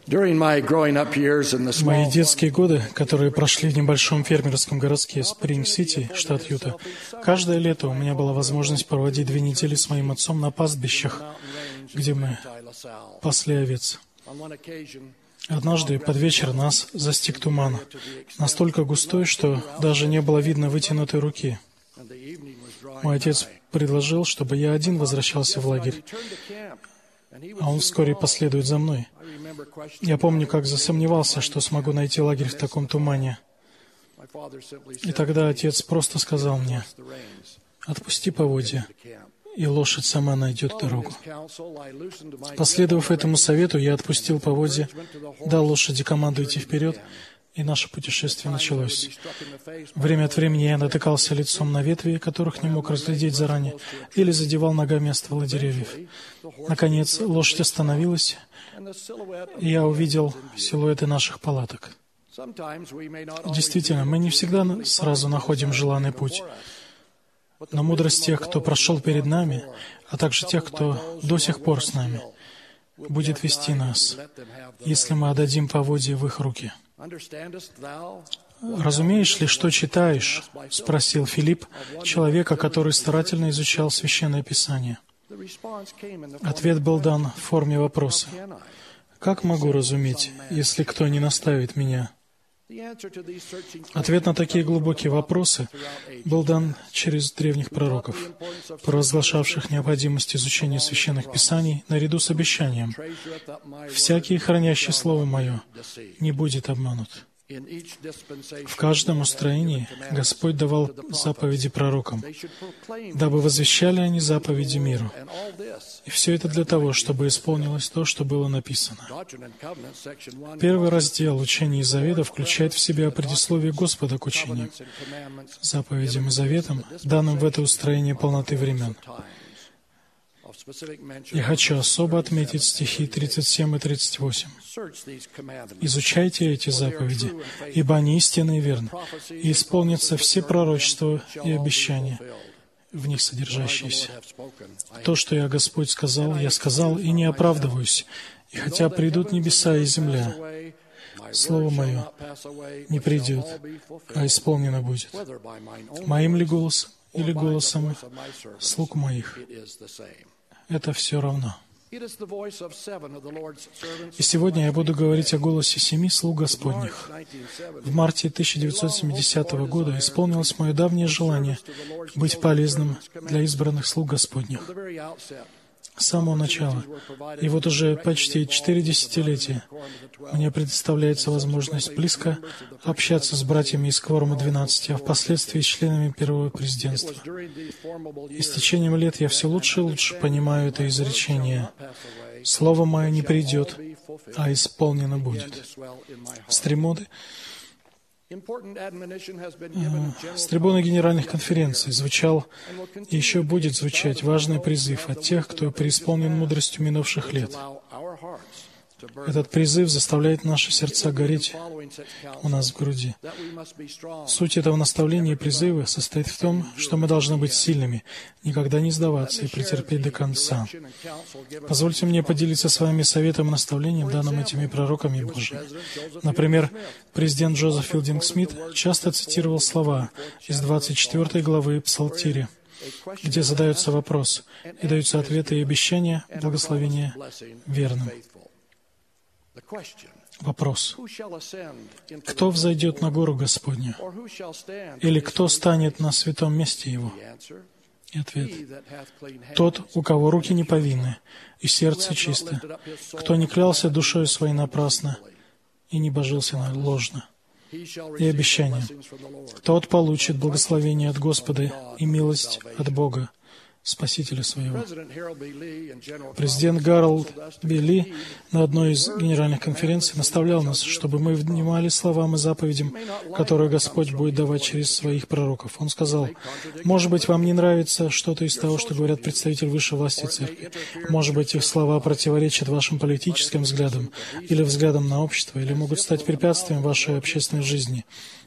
During my growing up years in the Мои small детские годы, которые прошли в небольшом фермерском городке Спринг-Сити, штат Юта, каждое лето у меня была возможность проводить 2 недели с моим отцом на пастбищах, где мы пасли овец. Однажды под вечер нас застиг туман, настолько густой, что даже не было видно вытянутой руки. Мой отец предложил, чтобы я один возвращался в лагерь, а он вскоре последует за мной. Я помню, как засомневался, что смогу найти лагерь в таком тумане. И тогда отец просто сказал мне: «Отпусти поводья, и лошадь сама найдет дорогу». Последовав этому совету, я отпустил поводья, дал лошади команду идти вперед, и наше путешествие началось. Время от времени я натыкался лицом на ветви, которых не мог разглядеть заранее, или задевал ногами о стволы деревьев. Наконец, лошадь остановилась, и я увидел силуэты наших палаток. Действительно, мы не всегда сразу находим желанный путь, но мудрость тех, кто прошел перед нами, а также тех, кто до сих пор с нами, будет вести нас, если мы отдадим поводья в их руки. «Разумеешь ли, что читаешь?» — спросил Филипп, человека, который старательно изучал Священное Писание. Ответ был дан в форме вопроса. «Как могу разуметь, если кто не наставит меня?» Ответ на такие глубокие вопросы был дан через древних пророков, провозглашавших необходимость изучения Священных Писаний наряду с обещанием: «Всякий, хранящий Слово Мое, не будет обманут». В каждом устроении Господь давал заповеди пророкам, дабы возвещали они заповеди миру. И все это для того, чтобы исполнилось то, что было написано. Первый раздел Учения и Завета включает в себя предисловие Господа к учениям, заповедям и заветам, данным в это устроение полноты времен. Я хочу особо отметить стихи 37 и 38. «Изучайте эти заповеди, ибо они истинны и верны, и исполнятся все пророчества и обещания, в них содержащиеся. То, что я, Господь, сказал, я сказал, и не оправдываюсь, и хотя придут небеса и земля, Слово Мое не придет, а исполнено будет. Моим ли голосом или голосом слуг Моих? Это все равно». И сегодня я буду говорить о голосе 7 слуг Господних. В марте 1970 года исполнилось мое давнее желание быть полезным для избранных слуг Господних. С самого начала, и вот уже почти 4 десятилетия, мне предоставляется возможность близко общаться с братьями из кворума 12, а впоследствии с членами первого президентства. И с течением лет я все лучше и лучше понимаю это изречение: «Слово Мое не придет, а исполнено будет». С трибуны генеральных конференций звучал и еще будет звучать важный призыв от тех, кто преисполнен мудростью минувших лет. Этот призыв заставляет наши сердца гореть у нас в груди. Суть этого наставления и призыва состоит в том, что мы должны быть сильными, никогда не сдаваться и претерпеть до конца. Позвольте мне поделиться с вами советом и наставлением, данным этими пророками Божьими. Например, президент Джозеф Филдинг Смит часто цитировал слова из 24 главы Псалтиря, где задается вопрос, и даются ответы и обещания, благословения верным. Вопрос: кто взойдет на гору Господню? Или кто станет на святом месте Его? И ответ: тот, у кого руки не повинны, и сердце чисто, кто не клялся душой своей напрасно и не божился ложно. И обещание: тот получит благословение от Господа и милость от Бога, Спасителя своего. Президент Гарольд Би Ли на одной из генеральных конференций наставлял нас, чтобы мы внимали словам и заповедям, которые Господь будет давать через своих пророков. Он сказал: «Может быть, вам не нравится что-то из того, что говорят представители высшей власти церкви. Может быть, их слова противоречат вашим политическим взглядам или взглядам на общество, или могут стать препятствием вашей общественной жизни.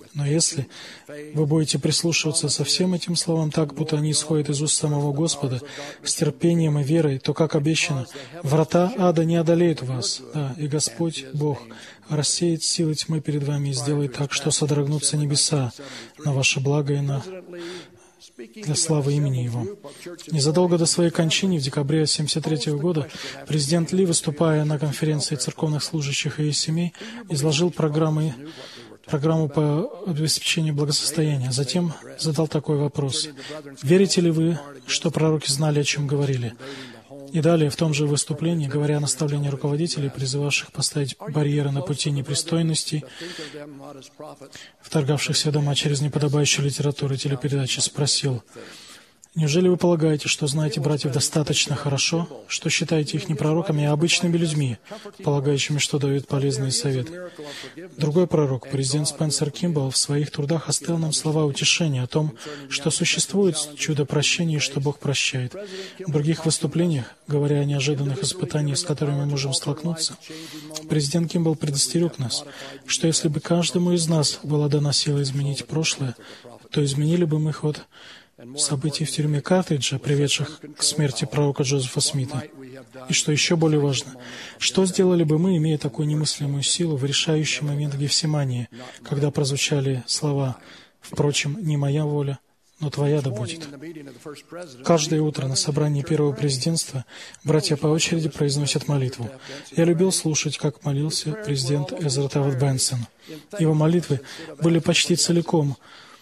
Но если вы будете прислушиваться со всем этим словам так, будто они исходят из уст самого Господа, с терпением и верой, то, как обещано, врата ада не одолеют вас. Да, и Господь, Бог, рассеет силы тьмы перед вами и сделает так, что содрогнутся небеса на ваше благо и для славы имени Его. Незадолго до своей кончины, в декабре 1973 года, президент Ли, выступая на конференции церковных служащих и их семей, изложил программу по обеспечению благосостояния. Затем задал такой вопрос: «Верите ли вы, что пророки знали, о чем говорили?» И далее, в том же выступлении, говоря о наставлении руководителей, призывавших поставить барьеры на пути непристойностей, вторгавшихся в дома через неподобающую литературу и телепередачи, спросил: «Неужели вы полагаете, что знаете братьев достаточно хорошо, что считаете их не пророками, а обычными людьми, полагающими, что дают полезные советы?» Другой пророк, президент Спенсер Кимбалл, в своих трудах оставил нам слова утешения о том, что существует чудо прощения и что Бог прощает. В других выступлениях, говоря о неожиданных испытаниях, с которыми мы можем столкнуться, президент Кимбалл предостерег нас, что если бы каждому из нас была дана сила изменить прошлое, то изменили бы мы ход событий в тюрьме Картриджа, приведших к смерти пророка Джозефа Смита. И что еще более важно, что сделали бы мы, имея такую немыслимую силу, в решающий момент в Гефсимании, когда прозвучали слова «Впрочем, не моя воля, но твоя да будет». Каждое утро на собрании первого президентства братья по очереди произносят молитву. Я любил слушать, как молился президент Эзра Тавет Бенсон. Его молитвы были почти целиком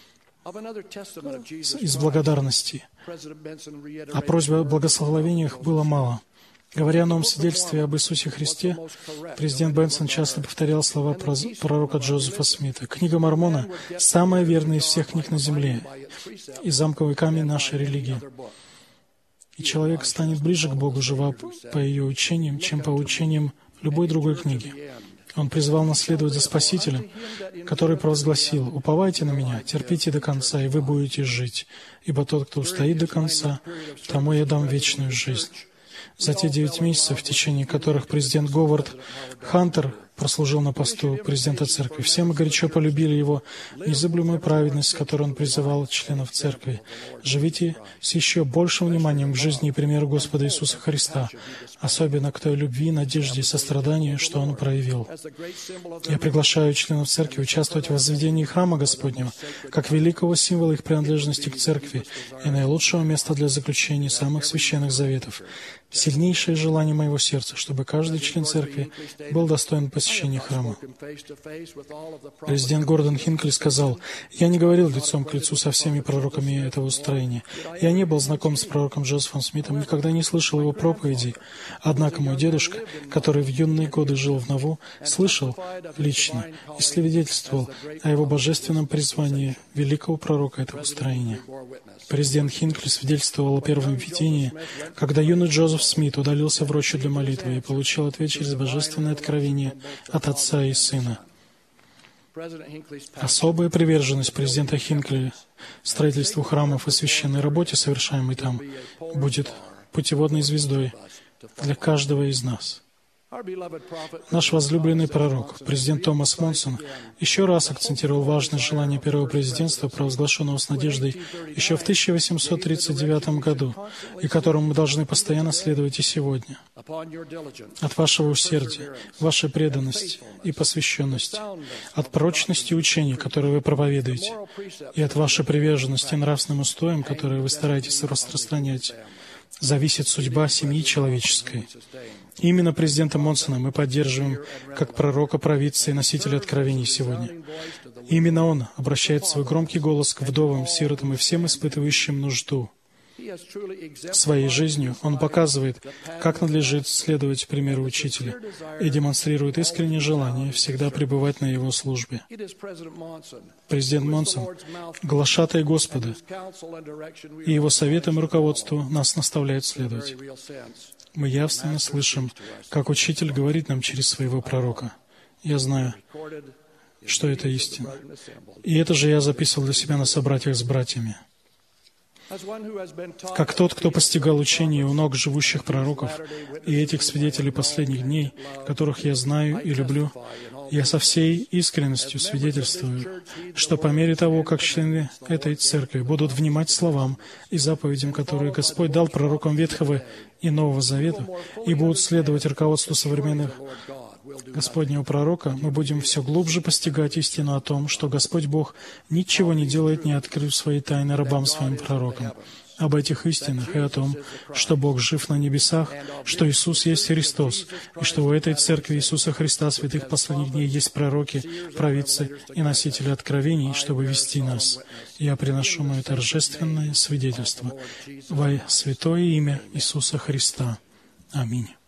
из благодарности, а просьбы о благословениях было мало. Говоря о новом свидетельстве об Иисусе Христе, президент Бенсон часто повторял слова пророка Джозефа Смита: «Книга Мормона — самая верная из всех книг на земле и замковый камень нашей религии. И человек станет ближе к Богу, живя по ее учениям, чем по учениям любой другой книги». Он призвал нас следовать за Спасителем, который провозгласил: «Уповайте на Меня, терпите до конца, и вы будете жить, ибо тот, кто устоит до конца, тому я дам вечную жизнь». За те 9 месяцев, в течение которых президент Говард Хантер прослужил на посту президента церкви, все мы горячо полюбили его незыблемую праведность, с которой он призывал членов церкви. Живите с еще большим вниманием к жизни и примеру Господа Иисуса Христа, особенно к той любви, надежде и состраданию, что Он проявил. Я приглашаю членов церкви участвовать в возведении храма Господнего, как великого символа их принадлежности к церкви и наилучшего места для заключения самых священных заветов. Сильнейшее желание моего сердца, чтобы каждый член церкви был достоин посещения храма. Президент Гордон Хинкли сказал: «Я не говорил лицом к лицу со всеми пророками этого устроения. Я не был знаком с пророком Джозефом Смитом, никогда не слышал его проповедей. Однако мой дедушка, который в юные годы жил в Наву, слышал лично и свидетельствовал о его божественном призвании великого пророка этого устроения». Президент Хинкли свидетельствовал о первом видении, когда юный Джозеф Смит удалился в рощу для молитвы и получил ответ через божественное откровение от Отца и Сына. Особая приверженность президента Хинкли строительству храмов и священной работе, совершаемой там, будет путеводной звездой для каждого из нас. Наш возлюбленный пророк, президент Томас Монсон, еще раз акцентировал важность желания первого президентства, провозглашенного с надеждой еще в 1839 году, и которому мы должны постоянно следовать и сегодня. От вашего усердия, вашей преданности и посвященности, от прочности учений, которые вы проповедуете, и от вашей приверженности нравственным устоям, которые вы стараетесь распространять, зависит судьба семьи человеческой. Именно президента Монсона мы поддерживаем как пророка, провидца и носителя откровений сегодня. Именно он обращает свой громкий голос к вдовам, сиротам и всем испытывающим нужду. Своей жизнью он показывает, как надлежит следовать примеру учителя, и демонстрирует искреннее желание всегда пребывать на его службе. Президент Монсон, глашатай Господа, и его советам и руководству нас наставляет следовать. Мы явственно слышим, как учитель говорит нам через своего пророка. Я знаю, что это истина. И это же я записывал для себя на собратьях с братьями. Как тот, кто постигал учение у ног живущих пророков и этих свидетелей последних дней, которых я знаю и люблю, Я со всей искренностью свидетельствую, что по мере того, как члены этой церкви будут внимать словам и заповедям, которые Господь дал пророкам Ветхого и Нового Завета, и будут следовать руководству современных Господнего пророка, мы будем все глубже постигать истину о том, что Господь Бог ничего не делает, не открыв свои тайны рабам своим пророкам. Об этих истинах и о том, что Бог жив на небесах, что Иисус есть Христос, и что у этой церкви Иисуса Христа, святых последних дней, есть пророки, провидцы и носители откровений, чтобы вести нас. Я приношу мое торжественное свидетельство во святое имя Иисуса Христа. Аминь.